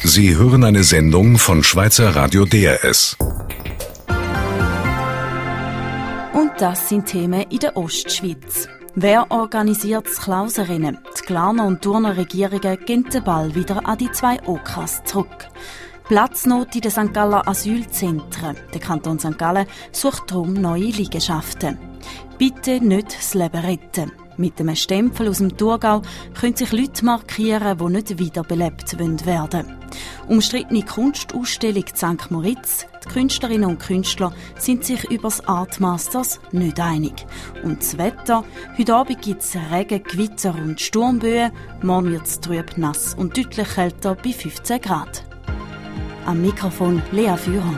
Sie hören eine Sendung von Schweizer Radio DRS. Und das sind Themen in der Ostschweiz. Wer organisiert das Klauserinnen? Die Glarner und Thurner Regierungen geben den Ball wieder an die zwei OKAs zurück. Platznot in den St. Galler Asylzentren. Der Kanton St. Gallen sucht darum neue Liegenschaften. Bitte nicht das Leben retten. Mit einem Stempel aus dem Thurgau können sich Leute markieren, die nicht wiederbelebt werden wollen. Umstrittene Kunstausstellung in St. Moritz. Die Künstlerinnen und Künstler sind sich über das Art Masters nicht einig. Und das Wetter? Heute Abend gibt es Regen, Gewitter und Sturmböen. Morgen wird es trüb, nass und deutlich kälter bei 15 Grad. Am Mikrofon Lea Führer.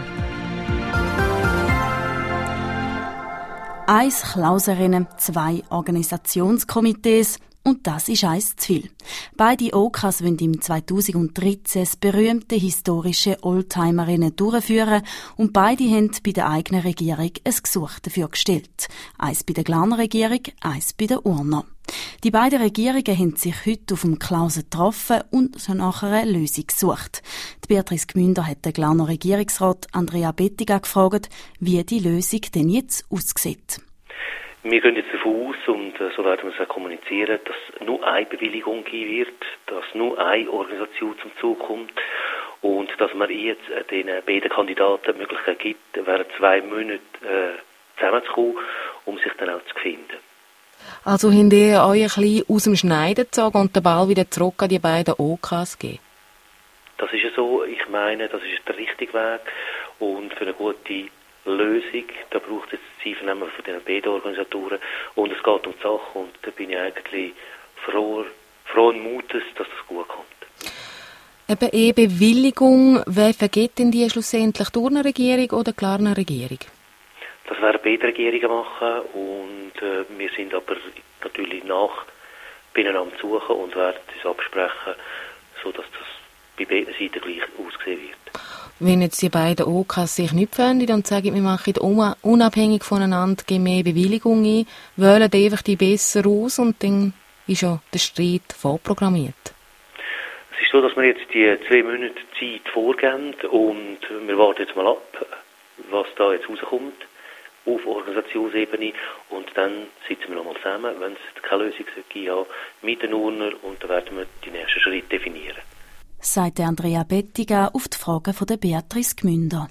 1 Klauserinnen, 2 Organisationskomitees und das ist eins zu viel. Beide OKAs wollen im 2013 das berühmte historische Oldtimerinnen durchführen und beide haben bei der eigenen Regierung ein Gesuch dafür gestellt. Eins bei der Glarner Regierung, eins bei der Urner. Die beiden Regierungen haben sich heute auf dem Klausen getroffen und nach einer Lösung gesucht. Die Beatrice Gmünder hat den Glarner Regierungsrat Andrea Bettiga gefragt, wie die Lösung denn jetzt aussieht. Wir gehen jetzt davon aus, und so werden wir es auch kommunizieren, dass nur eine Bewilligung geben wird, dass nur eine Organisation zum Zug kommt und dass man jetzt den beiden Kandidaten die Möglichkeit gibt, während 2 Monaten zusammenzukommen, um sich dann auch zu finden. Also habt ihr euch ein bisschen aus dem Schneiden gezogen und den Ball wieder zurück an die beiden OKAs gegeben? Das ist ja so. Ich meine, das ist der richtige Weg. Und für eine gute Lösung, da braucht es das Einvernehmen von den beiden Organisatoren. Und es geht um die Sache. Und da bin ich eigentlich frohen Mutes, dass das gut kommt. Eben Bewilligung, wer vergibt denn die schlussendlich? Die Thurner Regierung oder die Glarner Regierung? Das werden beide Regierungen machen und wir sind aber natürlich beieinander suchen und werden uns absprechen, sodass das bei beiden Seiten gleich aussehen wird. Wenn jetzt die beiden OKAs sich nicht finden und sagen, wir machen unabhängig voneinander mehr Bewilligung ein, wählen die einfach die besser aus und dann ist ja der Streit vorprogrammiert. Es ist so, dass wir jetzt die 2 Monate Zeit vorgeben und wir warten jetzt mal ab, was da jetzt rauskommt auf Organisationsebene und dann sitzen wir nochmal zusammen, wenn es keine Lösung gibt, mit den Urner und dann werden wir die nächsten Schritte definieren. Sagt Andrea Bettiga auf die Frage von der Beatrice Gmünder.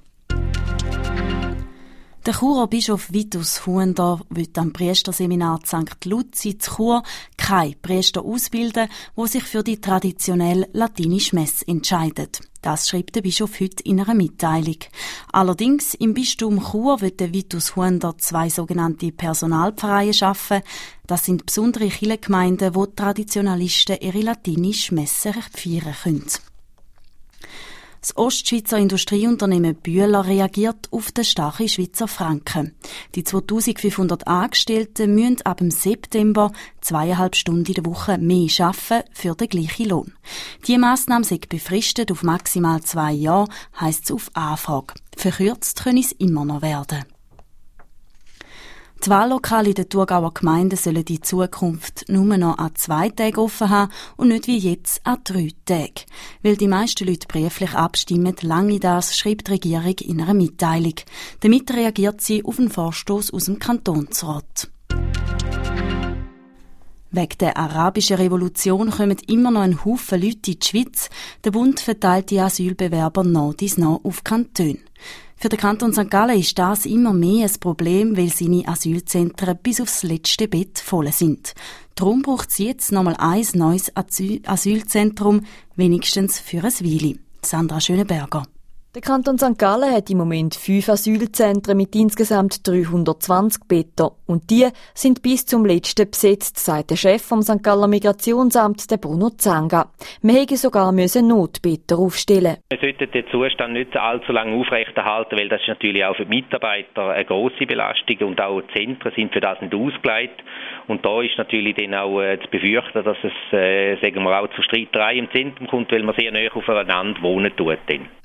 Der Churer Bischof Vitus Huender will am Priesterseminar St. Luzi zu Chur keine Priester ausbilden, die sich für die traditionelle latinische Messe entscheiden. Das schreibt der Bischof heute in einer Mitteilung. Allerdings im Bistum Chur will der Vitus Huender 2 sogenannte Personalpfarreien schaffen. Das sind besondere Kirchengemeinden, wo die Traditionalisten ihre latinische Messe feiern können. Das Ostschweizer Industrieunternehmen Bühler reagiert auf den starken Schweizer Franken. Die 2500 Angestellten müssen ab dem September 2,5 Stunden in der Woche mehr arbeiten für den gleichen Lohn. Diese Massnahme sei befristet auf maximal 2 Jahre, heisst es auf Anfrage. Verkürzt können es immer noch werden. Die Wahllokale in den Thurgauer Gemeinden sollen in Zukunft nur noch an 2 Tagen offen haben und nicht wie jetzt an 3 Tagen. Weil die meisten Leute brieflich abstimmen, lange das, schreibt die Regierung in einer Mitteilung. Damit reagiert sie auf einen Vorstoss aus dem Kantonsrat. Wegen der arabischen Revolution kommen immer noch ein Haufen Leute in die Schweiz. Der Bund verteilt die Asylbewerber nach auf Kantone. Für den Kanton St. Gallen ist das immer mehr ein Problem, weil seine Asylzentren bis aufs letzte Bett voll sind. Darum braucht es jetzt nochmal ein neues Asylzentrum, wenigstens für ein Weile. Sandra Schönenberger. Der Kanton St. Gallen hat im Moment 5 Asylzentren mit insgesamt 320 Betten. Und die sind bis zum letzten besetzt, sagt der Chef vom St. Galler Migrationsamt, der Bruno Zanga. Wir hätten sogar Notbetten aufstellen. Wir sollten den Zustand nicht allzu lange aufrechterhalten, weil das ist natürlich auch für die Mitarbeiter eine grosse Belastung und auch die Zentren sind für das nicht ausgelegt. Und da ist natürlich dann auch zu befürchten, dass es sagen wir auch zu Streitereien im Zentrum kommt, weil man sehr nahe aufeinander wohnen tut. Dann.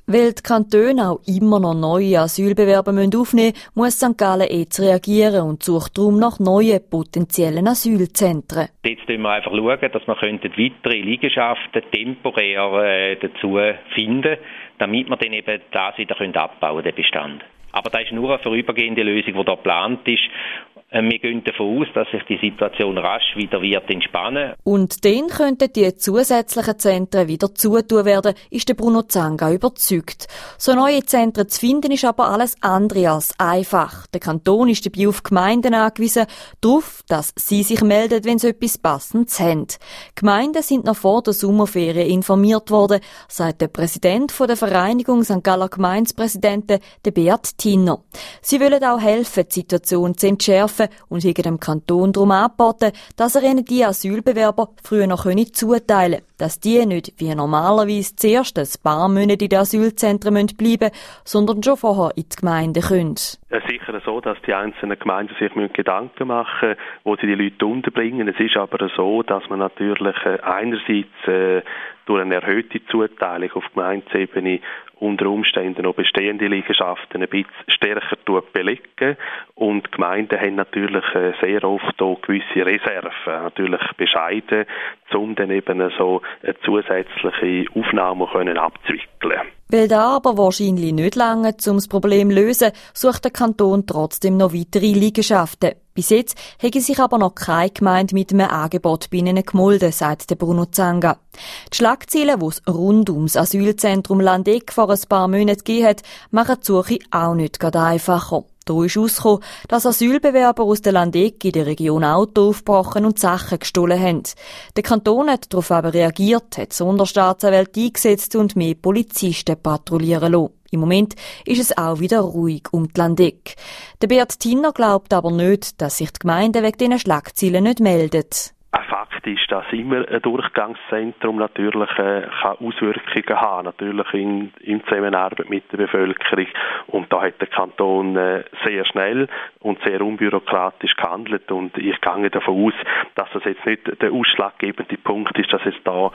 Weil die Kantone auch immer noch neue Asylbewerber aufnehmen müssen, muss St. Gallen jetzt reagieren und sucht darum nach neuen potenziellen Asylzentren. Jetzt schauen wir einfach, dass wir weitere Liegenschaften temporär dazu finden, damit wir dann eben das wieder abbauen können, den Bestand. Aber das ist nur eine vorübergehende Lösung, die da geplant ist. Wir gehen davon aus, dass sich die Situation rasch wieder entspannen wird. Und dann könnten die zusätzlichen Zentren wieder zutun werden, ist der Bruno Zanga überzeugt. So neue Zentren zu finden, ist aber alles andere als einfach. Der Kanton ist dabei auf Gemeinden angewiesen, darauf, dass sie sich melden, wenn sie etwas Passendes haben. Gemeinden sind noch vor der Sommerferien informiert worden, sagt der Präsident der Vereinigung St. Galler Gemeindepräsidenten, der Beat Tinner. Sie wollen auch helfen, die Situation zu entschärfen und haben dem Kanton darum angeboten, dass er ihnen die Asylbewerber früher noch zuteilen können, dass die nicht wie normalerweise zuerst ein paar Monate in den Asylzentren bleiben müssen, sondern schon vorher in die Gemeinden können. Es ist sicher so, dass die einzelnen Gemeinden sich Gedanken machen müssen, wo sie die Leute unterbringen. Es ist aber so, dass man natürlich einerseits durch eine erhöhte Zuteilung auf Gemeindeebene unter Umständen noch bestehende Liegenschaften ein bisschen stärker belegen. Und Gemeinden haben natürlich sehr oft auch gewisse Reserven, natürlich bescheiden, um dann eben so eine zusätzliche Aufnahme abzuwickeln. Weil da aber wahrscheinlich nicht lange, um das Problem zu lösen, sucht der Kanton trotzdem noch weitere Liegenschaften. Bis jetzt hätte sich aber noch keine Gemeinde mit einem Angebot bei ihnen gemolden, sagt der Bruno Zanga. Die Schlagzeilen, die es rund ums Asylzentrum Landeck vor ein paar Monaten gegeben hat, machen die Suche auch nicht gerade einfacher. Da ist herausgekommen, dass Asylbewerber aus der Landeck in der Region Auto aufgebrochen und Sachen gestohlen haben. Der Kanton hat darauf aber reagiert, hat Sonderstaatsanwälte eingesetzt und mehr Polizisten patrouillieren lassen. Im Moment ist es auch wieder ruhig um die Landeck. Der Beat Tinner glaubt aber nicht, dass sich die Gemeinden wegen diesen Schlagzeilen nicht melden. Ein Fakt ist, dass immer ein Durchgangszentrum natürlich Auswirkungen haben, natürlich in Zusammenarbeit mit der Bevölkerung. Und da hat der Kanton sehr schnell und sehr unbürokratisch gehandelt. Und ich gehe davon aus, dass das jetzt nicht der ausschlaggebende Punkt ist, dass jetzt da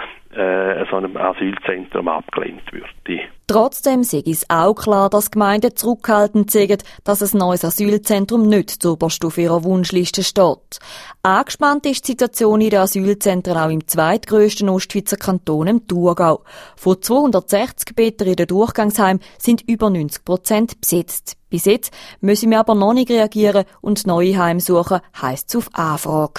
so einem Asylzentrum abgelehnt wird. Trotzdem sei es auch klar, dass Gemeinden zurückhaltend sind, dass ein neues Asylzentrum nicht zuoberst auf ihrer Wunschliste steht. Angespannt ist die Situation in den Asylzentren auch im zweitgrössten Ostschweizer Kanton, im Thurgau. Von 260 Betten in den Durchgangsheimen sind über 90% besetzt. Bis jetzt müssen wir aber noch nicht reagieren und neue Heime suchen, heisst es auf Anfrage.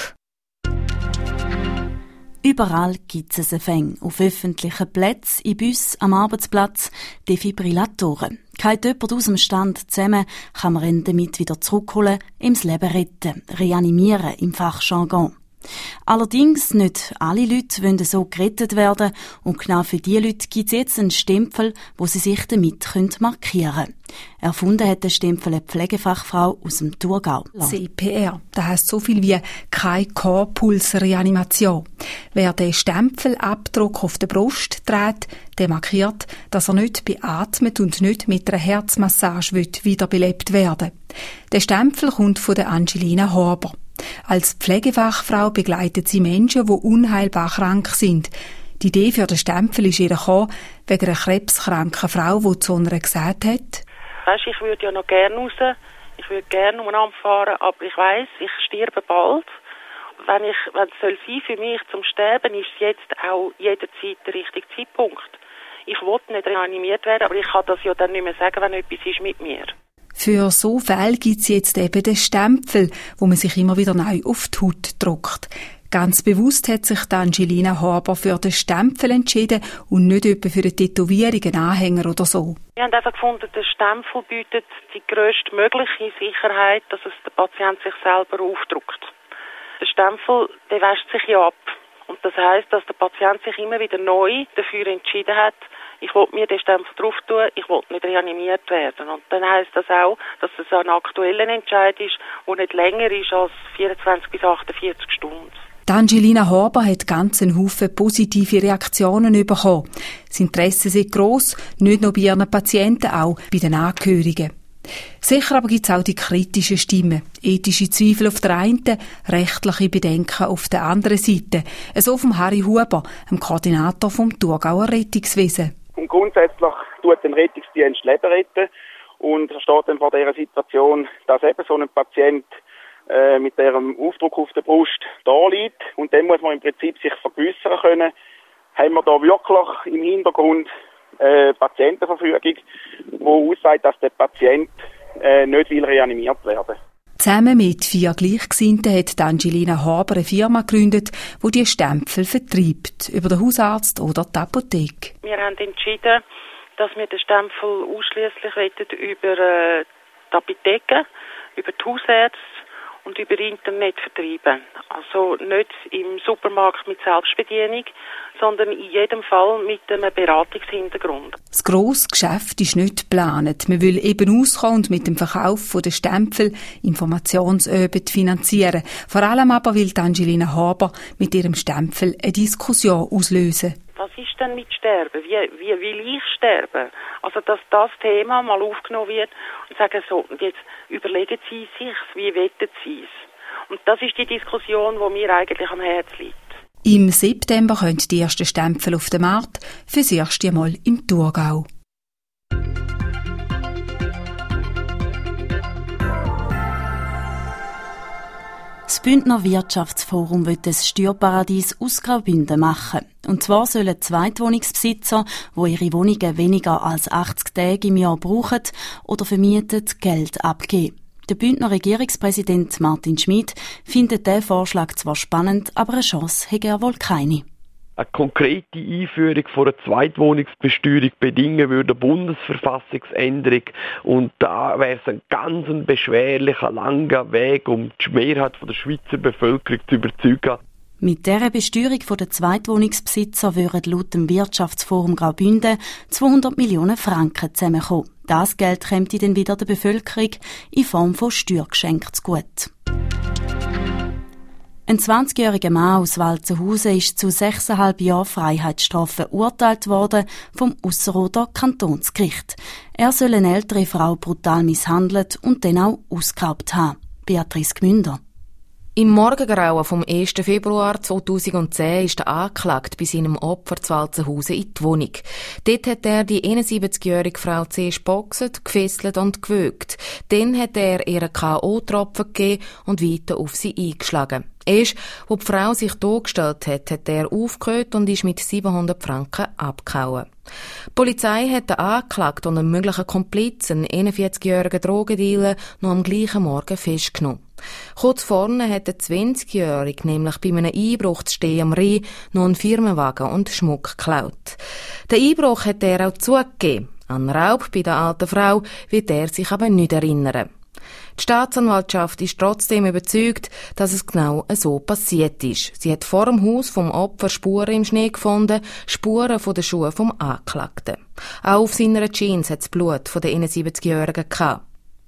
Überall gibt es Fänge. Auf öffentlichen Plätzen, in Bussen, am Arbeitsplatz, Defibrillatoren. Geht jemand aus dem Stand zusammen, kann man ihn damit wieder zurückholen, ihm das Leben retten, reanimieren im Fachjargon. Allerdings nicht alle Leute wollen so gerettet werden und genau für diese Leute gibt es jetzt einen Stempel, wo sie sich damit markieren können. Erfunden hat den Stempel eine Pflegefachfrau aus dem Thurgau. CPR, das heisst so viel wie keine Korpulsreanimation. Wer den Stempelabdruck auf der Brust trägt, der markiert, dass er nicht beatmet und nicht mit einer Herzmassage wiederbelebt werden will. Der Stempel kommt von der Angelina Horber. Als Pflegefachfrau begleitet sie Menschen, die unheilbar krank sind. Die Idee für den Stempel ist ihr gekommen, wegen einer krebskranken Frau, die zu einer gesagt hat: Weisst, ich würde ja noch gerne raus, ich würde gerne umeinander fahren, aber ich weiss, ich sterbe bald. Wenn es soll sein für mich zum Sterben, ist jetzt auch jederzeit der richtige Zeitpunkt. Ich will nicht reanimiert werden, aber ich kann das ja dann nicht mehr sagen, wenn etwas ist mit mir. Für so Fälle gibt es jetzt eben den Stempel, wo man sich immer wieder neu auf die Haut druckt. Ganz bewusst hat sich Angelina Horber für den Stempel entschieden und nicht etwa für eine Tätowierung, einen Anhänger oder so. Wir haben einfach gefunden, der Stempel bietet die grösstmögliche Sicherheit, dass es der Patient sich selber aufdruckt. Der Stempel, der wäscht sich ja ab. Und das heisst, dass der Patient sich immer wieder neu dafür entschieden hat, ich will mir den Stempel drauf tun, ich will nicht reanimiert werden. Und dann heisst das auch, dass es ein aktueller Entscheid ist, der nicht länger ist als 24 bis 48 Stunden. Angelina Horber hat ganz einen Haufen positive Reaktionen bekommen. Das Interesse ist gross, nicht nur bei ihren Patienten, auch bei den Angehörigen. Sicher aber gibt es auch die kritischen Stimmen. Ethische Zweifel auf der einen, rechtliche Bedenken auf der anderen Seite. So vom Harry Huber, dem Koordinator vom Thurgauer Rettungswesen. Und grundsätzlich tut den Rettungsdienst Leben retten. Und er steht dann vor dieser Situation, dass eben so ein Patient mit diesem Aufdruck auf der Brust da liegt. Und dann muss man im Prinzip sich vergewissern können, haben wir da wirklich im Hintergrund Patientenverfügung, die aussagt, dass der Patient nicht will reanimiert werden. Zusammen mit 4 Gleichgesinnten hat Angelina Haber eine Firma gegründet, die die Stempel vertreibt, über den Hausarzt oder die Apotheke. Wir haben entschieden, dass wir den Stempel ausschliesslich über die Apotheken, über die Hausärzte und über Internet vertreiben. Also nicht im Supermarkt mit Selbstbedienung, sondern in jedem Fall mit einem Beratungshintergrund. Das grosse Geschäft ist nicht geplant. Man will eben auskommen und mit dem Verkauf der Stempel Informationsöbet finanzieren. Vor allem aber will Angelina Haber mit ihrem Stempel eine Diskussion auslösen. Was ist denn mit Sterben? Wie will ich sterben? Also, dass das Thema mal aufgenommen wird und sagen so, jetzt überlegen Sie sich, wie wettet Sie es? Und das ist die Diskussion, die mir eigentlich am Herzen liegt. Im September kommen die ersten Stempel auf den Markt, fürs erste Mal im Thurgau. Das Bündner Wirtschaftsforum will das Steuerparadies aus Graubünden machen. Und zwar sollen Zweitwohnungsbesitzer, die ihre Wohnungen weniger als 80 Tage im Jahr brauchen oder vermieten, Geld abgeben. Der Bündner Regierungspräsident Martin Schmid findet diesen Vorschlag zwar spannend, aber eine Chance hätte er wohl keine. Eine konkrete Einführung von einer Zweitwohnungsbesteuerung bedingen würde eine Bundesverfassungsänderung und da wäre es ein ganz beschwerlicher, langer Weg, um die Mehrheit der Schweizer Bevölkerung zu überzeugen. Mit dieser Besteuerung der Zweitwohnungsbesitzer würden laut dem Wirtschaftsforum Graubünden 200 Millionen Franken zusammenkommen. Das Geld käme dann wieder der Bevölkerung in Form von Steuergeschenken zugute. Ein 20-jähriger Mann aus Walzenhausen ist zu 6,5 Jahren Freiheitsstrafe verurteilt worden vom Ausserrhoder Kantonsgericht. Er soll eine ältere Frau brutal misshandelt und dann auch ausgeraubt haben. Beatrice Gmünder. Im Morgengrauen vom 1. Februar 2010 ist der Angeklagte bei seinem Opfer zu Walzenhausen in die Wohnung. Dort hat er die 71-jährige Frau zuerst geboxt, gefesselt und gewürgt. Dann hat er ihr K.O.-Tropfen gegeben und weiter auf sie eingeschlagen. Erst, als die Frau sich dargestellt hat, hat er aufgehört und ist mit 700 Franken abgehauen. Die Polizei hat den Angeklagten und einen möglichen Komplizen, einen 41-jährigen Drogendealer, noch am gleichen Morgen festgenommen. Kurz vorne hat der 20-Jährige nämlich bei einem Einbruch zu Stehen am Rhein noch einen Firmenwagen und Schmuck geklaut. Den Einbruch hat er auch zugegeben. An Raub bei der alten Frau wird er sich aber nicht erinnern. Die Staatsanwaltschaft ist trotzdem überzeugt, dass es genau so passiert ist. Sie hat vor dem Haus vom Opfer Spuren im Schnee gefunden, Spuren von den Schuhen vom Angeklagten. Auch auf seiner Jeans hat es Blut von der 71-Jährigen gehabt.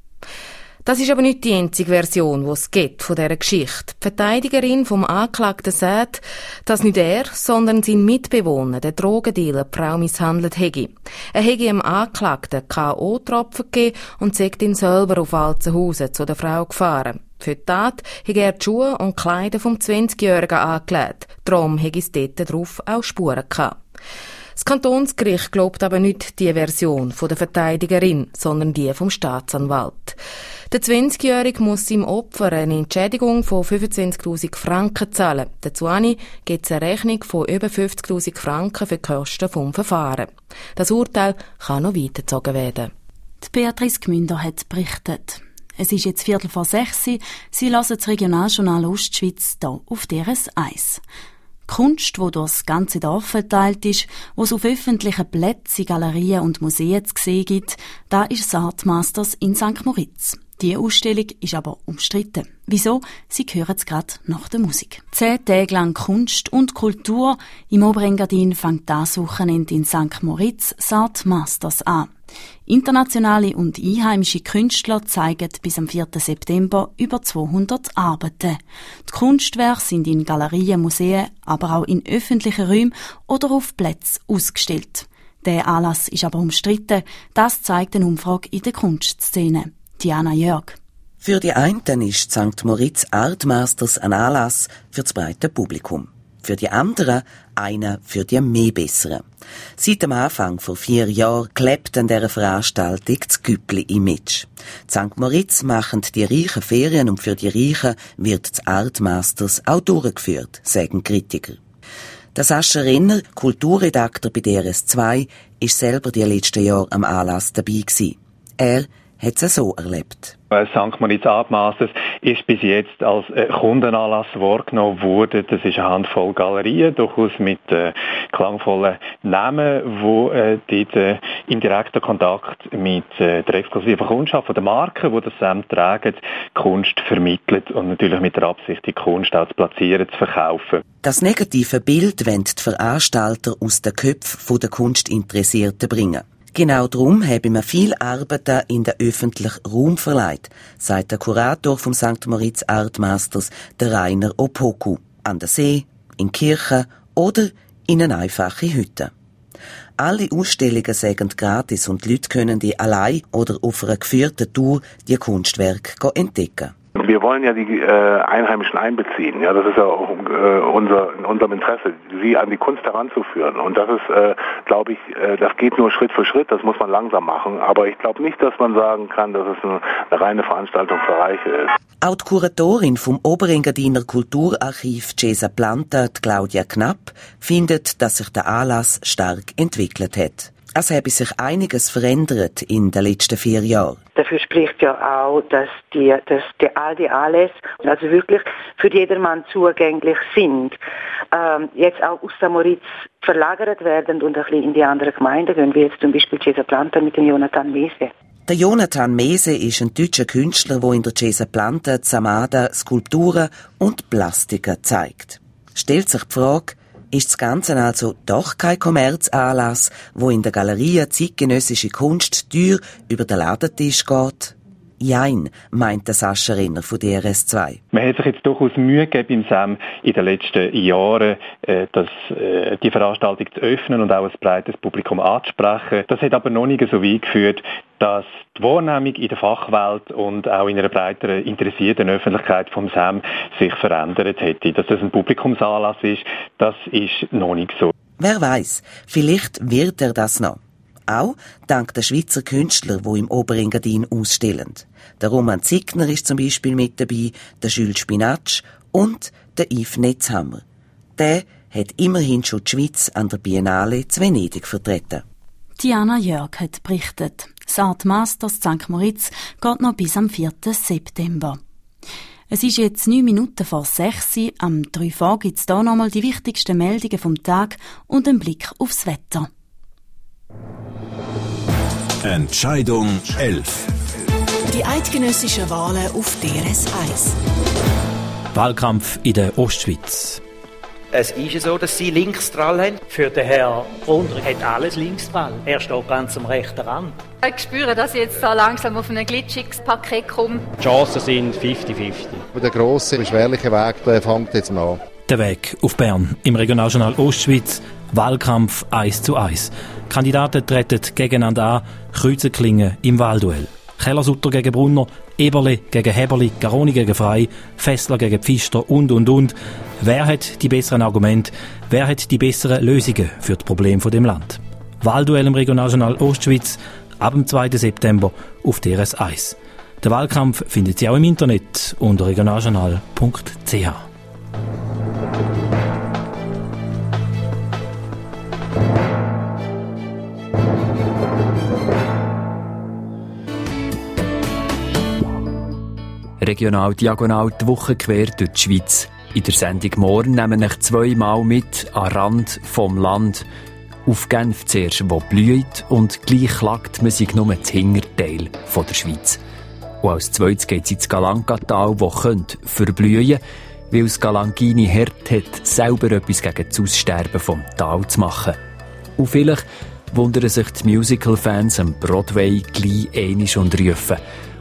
Das ist aber nicht die einzige Version, die es gibt von dieser Geschichte. Die Verteidigerin vom Angeklagten sagt, dass nicht er, sondern sein Mitbewohner, der Drogendealer, die Frau misshandelt hätte. Er hätte dem Angeklagten K.O.-Tropfen gegeben und sei ihn selber auf Walzenhausen zu der Frau gefahren. Für die Tat hätte er die Schuhe und Kleider vom 20-Jährigen angelegt. Darum hätte es dort drauf auch Spuren gehabt. Das Kantonsgericht glaubt aber nicht die Version von der Verteidigerin, sondern die vom Staatsanwalt. Der 20-Jährige muss seinem Opfer eine Entschädigung von 25'000 Franken zahlen. Dazu gibt es eine Rechnung von über 50'000 Franken für die Kosten vom Verfahren. Das Urteil kann noch weitergezogen werden. Die Beatrice Gmünder hat berichtet. Es ist jetzt 5:45. Sie hören das Regionaljournal Ostschweiz hier auf DRS 1. Kunst, die durch das ganze Dorf verteilt ist, wo es auf öffentlichen Plätzen, Galerien und Museen zu sehen gibt, da ist das Art Masters in St. Moritz. Die Ausstellung ist aber umstritten. Wieso? Sie hören es gerade nach der Musik. 10 Tage lang Kunst und Kultur. Im Oberengadin fängt das Wochenende in St. Moritz das Art Masters an. Internationale und einheimische Künstler zeigen bis am 4. September über 200 Arbeiten. Die Kunstwerke sind in Galerien, Museen, aber auch in öffentlichen Räumen oder auf Plätzen ausgestellt. Der Anlass ist aber umstritten. Das zeigt eine Umfrage in der Kunstszene. Diana Jörg. Für die einen ist St. Moritz Art Masters ein Anlass für das breite Publikum. für die anderen einer für die mehr Besseren. Seit dem Anfang vor 4 Jahren klebt an dieser Veranstaltung das Güppli-Image. In St. Moritz machen die reichen Ferien und für die Reichen wird das Art Masters auch durchgeführt, sagen Kritiker. Der Sascha Renner, Kulturredakteur bei DRS2, ist selber die letzten Jahre am Anlass dabei gewesen. Er hat es so erlebt. St. Moritz Art Masters ist bis jetzt als Kundenanlass wahrgenommen worden. Das ist eine Handvoll Galerien, durchaus mit klangvollen Namen, die dort in direkten Kontakt mit der exklusiven Kundschaft von der Marke, die das Sam tragen, Kunst vermittelt und natürlich mit der Absicht, die Kunst auch zu platzieren, zu verkaufen. Das negative Bild wollen die Veranstalter aus den Köpfen der Kunstinteressierten bringen. Genau darum habe man viel Arbeit in den öffentlichen Raum verlegt, sagt der Kurator vom St. Moritz Art Masters, der Rainer Opoku. An der See, in Kirchen oder in eine einfache Hütte. Alle Ausstellungen sind gratis und die Leute können die allein oder auf einer geführten Tour die Kunstwerke entdecken. Wir wollen ja die Einheimischen einbeziehen. Ja, das ist ja auch in unserem Interesse, sie an die Kunst heranzuführen. Und das ist, glaube ich, das geht nur Schritt für Schritt. Das muss man langsam machen. Aber ich glaube nicht, dass man sagen kann, dass es eine reine Veranstaltung für Reiche ist. Auch die Kuratorin vom Oberengadiner Kulturarchiv Cesa Planta, Claudia Knapp, findet, dass sich der Anlass stark entwickelt hat. Es habe sich einiges verändert in den letzten 4 Jahren. Dafür spricht ja auch, dass all die Anlässe also wirklich für jedermann zugänglich sind. Jetzt auch aus St. Moritz verlagert werden und ein bisschen in die anderen Gemeinden gehen, wie jetzt zum Beispiel Cesa Planta mit dem Jonathan Mese. Der Jonathan Mese ist ein deutscher Künstler, der in der Cesa Planta Zamada Skulpturen und Plastiken zeigt. Stellt sich die Frage, ist das Ganze also doch kein Kommerzanlass, wo in der Galerie zeitgenössische Kunst teuer über den Ladentisch geht? Jein, meint der Sascha Renner von DRS2. Man hat sich jetzt durchaus Mühe gegeben im SAM in den letzten Jahren, die Veranstaltung zu öffnen und auch ein breites Publikum anzusprechen. Das hat aber noch nicht so weit geführt, dass die Wahrnehmung in der Fachwelt und auch in einer breiteren interessierten Öffentlichkeit vom SAM sich verändert hätte. Dass das ein Publikumsanlass ist, das ist noch nicht so. Wer weiß, vielleicht wird er das noch. Auch dank der Schweizer Künstler, die im Oberengadin ausstellen. Der Roman Ziegner ist zum Beispiel mit dabei, der Jules Spinatsch und der Yves Netzhammer. Der hat immerhin schon die Schweiz an der Biennale zu Venedig vertreten. Diana Jörg hat berichtet. Das Art Masters St. Moritz geht noch bis am 4. September. Es ist jetzt 9 Minuten vor 6 Uhr. Am 3 Uhr gibt es hier nochmal die wichtigsten Meldungen vom Tag und einen Blick aufs Wetter. Entscheidung 11. Die eidgenössischen Wahlen auf DRS1. Wahlkampf in der Ostschweiz. Es ist so, dass Sie links dran haben. Für den Herrn Brunner hat alles links dran. Er steht ganz am rechten Rand. Ich spüre, dass ich jetzt so langsam auf ein glitschiges Paket komme. Die Chancen sind 50-50. Der grosse, beschwerliche Weg, der fängt jetzt mal an. Der Weg auf Bern im Regionaljournal Ostschweiz. Wahlkampf 1:1. Kandidaten treten gegeneinander an, Kreuzenklingen im Wahlduell. Kellersutter gegen Brunner, Eberle gegen Heberli, Garoni gegen Frey, Fessler gegen Pfister und. Wer hat die besseren Argumente? Wer hat die besseren Lösungen für das Problem von dem Land? Wahlduell im Regionaljournal Ostschweiz ab dem 2. September auf DRS1. Der Wahlkampf findet Sie auch im Internet unter regionaljournal.ch. Regional diagonal die Woche quer durch die Schweiz. In der Sendung morgen nehmen wir 2-mal mit an Rand vom Land. Auf Genf zuerst, wo blüht, und gleich klagt man sich nur das Hinterteil von der Schweiz. Und als zweites geht es ins Galangatal, das könnte verblühen, weil das Galangini Herd hat, selber etwas gegen das Aussterben vom Tal zu machen. Und vielleicht wundern sich die Musical-Fans am Broadway gleich einmal und rufen: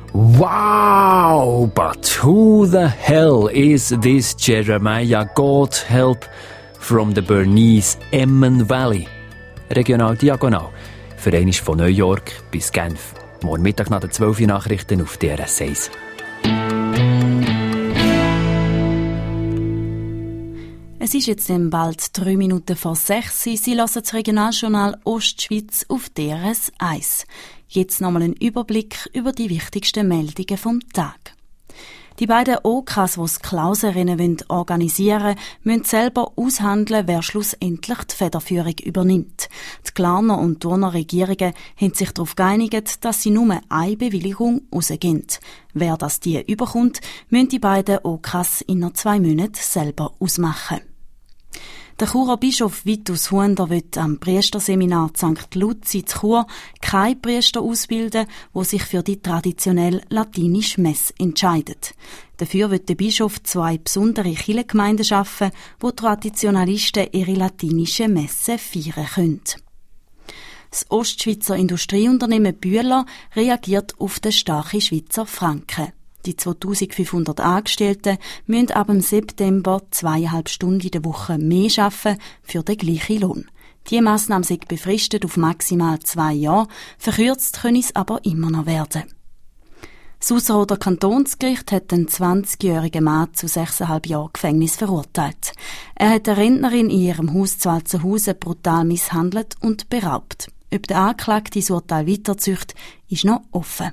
Wow, but who the hell is this Jeremiah God help from the Bernese Emmen Valley? Regional diagonal. Für einmal von New York bis Genf. Morgen Mittag nach den 12 Uhr Nachrichten auf DRS1. Es ist jetzt bald 3 Minuten vor 6 Uhr. Sie hören das Regionaljournal Ostschweiz auf DRS 1. Jetzt nochmal ein Überblick über die wichtigsten Meldungen vom Tag. Die beiden OKs, die das Klausenrennen organisieren wollen, müssen selber aushandeln, wer schlussendlich die Federführung übernimmt. Die Glarner und Thurner Regierungen haben sich darauf geeinigt, dass sie nur eine Bewilligung rausgeben. Wer das die überkommt, müssen die beiden OKs in 2 Monaten selber ausmachen. Der Churer Bischof Vitus Huender wird am Priesterseminar St. Luzi zu Chur keine Priester ausbilden, die sich für die traditionelle latinische Messe entscheiden. Dafür wird der Bischof 2 besondere Kirchengemeinden schaffen, wo Traditionalisten ihre latinische Messe feiern können. Das Ostschweizer Industrieunternehmen Bühler reagiert auf den starken Schweizer Franken. Die 2500 Angestellten müssen ab dem September 2,5 Stunden in der Woche mehr arbeiten für den gleichen Lohn. Diese Massnahme ist befristet auf maximal 2 Jahre, verkürzt können es aber immer noch werden. Das Ausserrhoder Kantonsgericht hat einen 20-jährigen Mann zu 6,5 Jahren Gefängnis verurteilt. Er hat eine Rentnerin in ihrem Haus zu Alzenhausen brutal misshandelt und beraubt. Ob der Anklagte das Urteil weiterzücht, ist noch offen.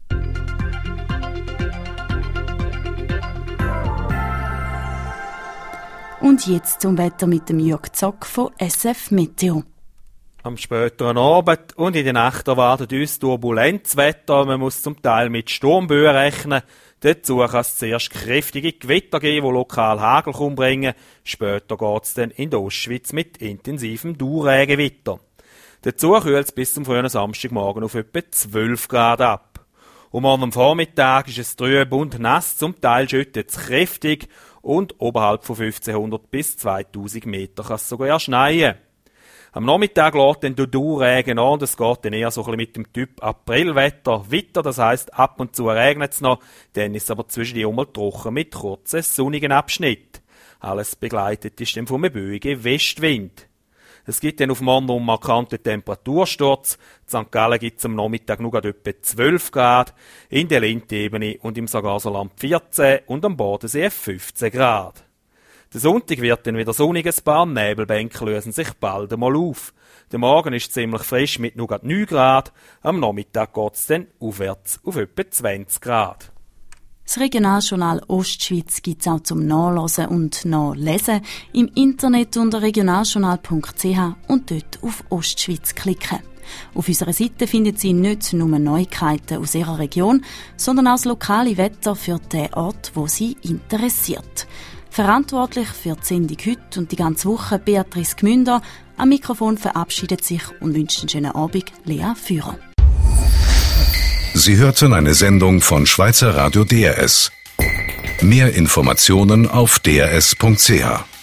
Und jetzt zum Wetter mit dem Jörg Zock von SF Meteo. Am späteren Abend und in der Nacht erwartet uns turbulentes Wetter. Man muss zum Teil mit Sturmböen rechnen. Dazu kann es zuerst kräftige Gewitter geben, die lokal Hagel bringen. Später geht es dann in der Ostschweiz mit intensivem Dauerregenwetter. Dazu kühlt es bis zum frühen Samstagmorgen auf etwa 12 Grad ab. Und morgen am Vormittag ist es trüb und nass, zum Teil schüttet es kräftig und oberhalb von 1500 bis 2000 Meter kann es sogar schneien. Am Nachmittag lässt dann der Dauerregen an und es geht dann eher so ein bisschen mit dem Typ Aprilwetter weiter, das heisst, ab und zu regnet es noch, dann ist es aber zwischendurch mal trocken mit kurzen sonnigen Abschnitten. Alles begleitet ist dann von einem böigen Westwind. Es gibt dann auf morgen einen markanten Temperatursturz. In St. Gallen gibt es am Nachmittag nur etwa 12 Grad, in der Lindebene und im Sargaserland 14 und am Bodensee 15 Grad. Der Sonntag wird dann wieder sonnig, ein paar Nebelbänke lösen sich bald einmal auf. Der Morgen ist ziemlich frisch mit nur 9 Grad, am Nachmittag geht es dann aufwärts auf etwa 20 Grad. Das Regionaljournal Ostschweiz gibt es auch zum Nachlesen und Nachlesen im Internet unter regionaljournal.ch und dort auf Ostschweiz klicken. Auf unserer Seite finden Sie nicht nur Neuigkeiten aus Ihrer Region, sondern auch das lokale Wetter für den Ort, wo Sie interessiert. Verantwortlich für die Sendung heute und die ganze Woche Beatrice Gmünder. Am Mikrofon verabschiedet sich und wünscht einen schönen Abend Lea Führer. Sie hörten eine Sendung von Schweizer Radio DRS. Mehr Informationen auf drs.ch.